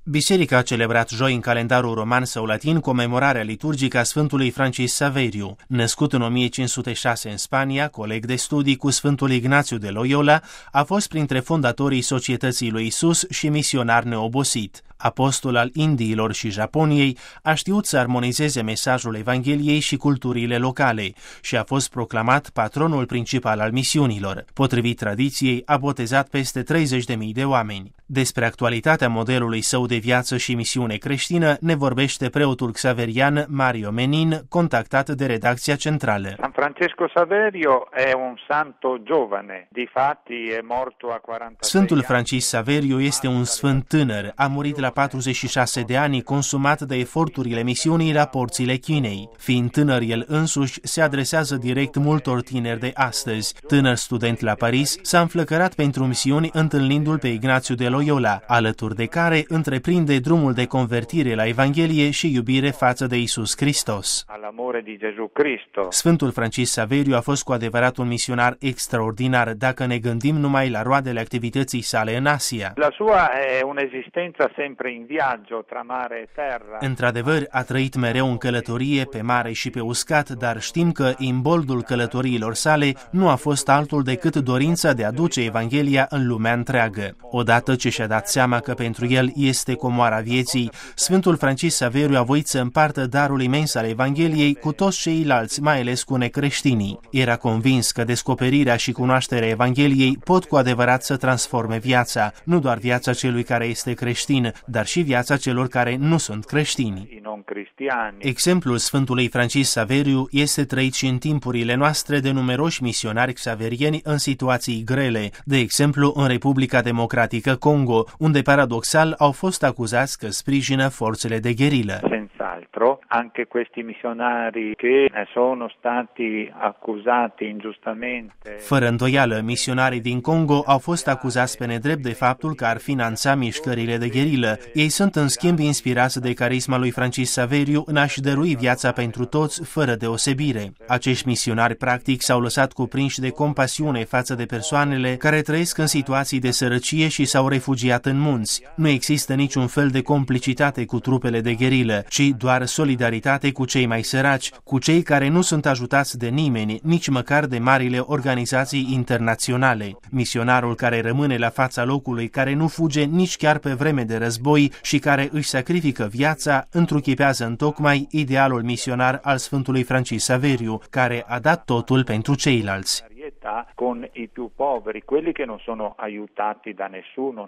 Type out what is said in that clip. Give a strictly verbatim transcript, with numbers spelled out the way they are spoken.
Biserica a celebrat joi în calendarul roman sau latin comemorarea liturgică a Sfântului Francis Saveriu. Născut în o mie cinci sute șase în Spania, coleg de studii cu Sfântul Ignațiu de Loyola, a fost printre fondatorii Societății lui Isus și misionar neobosit. Apostol al Indiilor și Japoniei, a știut să armonizeze mesajul Evangheliei și culturile locale și a fost proclamat patronul principal al misiunilor. Potrivit tradiției, a botezat peste treizeci de mii de oameni. Despre actualitatea modelului său de viață și misiune creștină ne vorbește preotul xaverian Mario Menin, contactat de redacția centrală. San Francesco Saverio è un santo giovane, difatti è morto a quarantasei Sfântul Francis Saveriu este un sfânt tânăr, a murit la patruzeci și șase de ani, consumat de eforturile misiunii la porțile Chinei. Fiind tânăr el însuși, se adresează direct multor tineri de astăzi. Tânăr student la Paris, s-a înflăcărat pentru misiuni întâlnindu-l pe Ignațiu de Loyola, alături de care întreprinde drumul de convertire la Evanghelie și iubire față de Iisus Hristos. Sfântul Francis Saveriu a fost cu adevărat un misionar extraordinar dacă ne gândim numai la roadele activității sale în Asia. La sua è un'esistenza sempre in viaggio tra mare e terra. Într-adevăr, a trăit mereu în călătorie pe mare și pe uscat, dar știm că imboldul călătoriilor sale nu a fost altul decât dorința de a duce Evanghelia în lumea întreagă. Odată ce și-a dat seama că pentru el este comoara vieții, Sfântul Francis Saveriu a voit să împartă darul imens al Evangheliei cu toți ceilalți, mai ales cu necreștinii. Era convins că descoperirea și cunoașterea Evangheliei pot cu adevărat să transforme viața, nu doar viața celui care este creștin, dar și viața celor care nu sunt creștini. Exemplul Sfântului Francis Saveriu este trăit și în timpurile noastre de numeroși misionari xaverieni în situații grele, de exemplu în Republica Democratică Congo, unde paradoxal au fost acuzați că sprijină forțele de gherilă. Senz'altro, anche questi missionari che sono stati accusati ingiustamente. Fără îndoială, misionarii din Congo au fost acuzați pe nedrept de faptul că ar finanța mișcările de gherilă. Ei sunt în schimb inspirați de carisma lui Francis Saveriu în a-și dărui viața pentru toți, fără deosebire. Acești misionari practic s-au lăsat cuprinși de compasiune față de persoanele care trăiesc în situații de sărăcie și s-au refugiat în munți. Nu există niciun fel de complicitate cu trupele de gherilă, ci doar solidaritate cu cei mai săraci, cu cei care nu sunt ajutați de nimeni, nici măcar de marile organizații internaționale. Misionarul care rămâne la fața locului, care nu fuge nici chiar pe vreme de război și care își sacrifică viața, întruchipează întocmai idealul misionar al Sfântului Francis Saveriu, care a dat totul pentru ceilalți. Con i più poveri, quelli che non sono aiutati da nessuno.